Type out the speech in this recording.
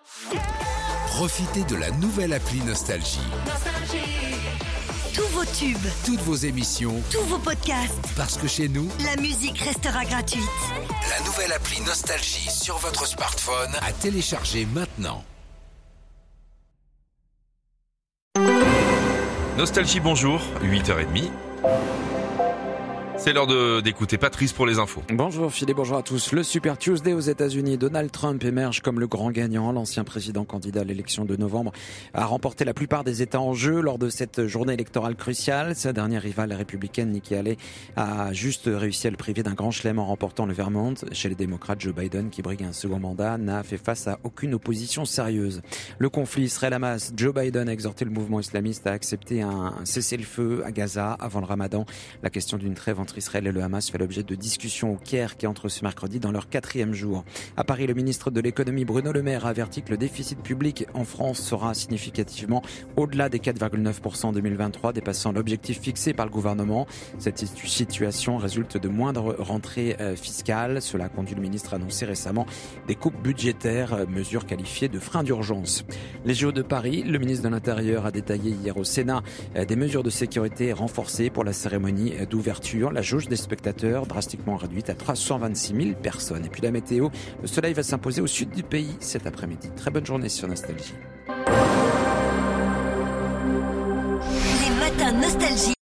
Profitez de la nouvelle appli Nostalgie. Tous vos tubes, Toutes vos émissions, tous vos podcasts, parce que chez nous, la musique restera gratuite. la nouvelle appli Nostalgie sur votre smartphone à télécharger maintenant. Nostalgie, bonjour, 8h30. C'est l'heure d'écouter Patrice pour les infos. Bonjour Philippe, bonjour à tous. Le Super Tuesday aux États-Unis, Donald Trump émerge comme le grand gagnant. L'ancien président candidat à l'élection de novembre a remporté la plupart des États en jeu lors de cette journée électorale cruciale. Sa dernière rivale républicaine, Nikki Haley, a juste réussi à le priver d'un grand chelem en remportant le Vermont. Chez les démocrates, Joe Biden, qui brigue un second mandat, n'a fait face à aucune opposition sérieuse. Le conflit Israël-Hamas, Joe Biden a exhorté le mouvement islamiste à accepter un cessez-le-feu à Gaza avant le Ramadan. La question d'une trêve entre Israël et le Hamas fait l'objet de discussions au Caire qui entre ce mercredi dans leur 4e jour. À Paris, le ministre de l'économie Bruno Le Maire a averti que le déficit public en France sera significativement au-delà des 4,9% en 2023, dépassant l'objectif fixé par le gouvernement. Cette situation résulte de moindres rentrées fiscales. Cela a conduit le ministre à annoncer récemment des coupes budgétaires, mesures qualifiées de frein d'urgence. Les JO de Paris, le ministre de l'Intérieur a détaillé hier au Sénat des mesures de sécurité renforcées pour la cérémonie d'ouverture. La jauge des spectateurs drastiquement réduite à 326 000 personnes. Et puis la météo, le soleil va s'imposer au sud du pays cet après-midi. Très bonne journée sur Nostalgie. Les matins Nostalgie.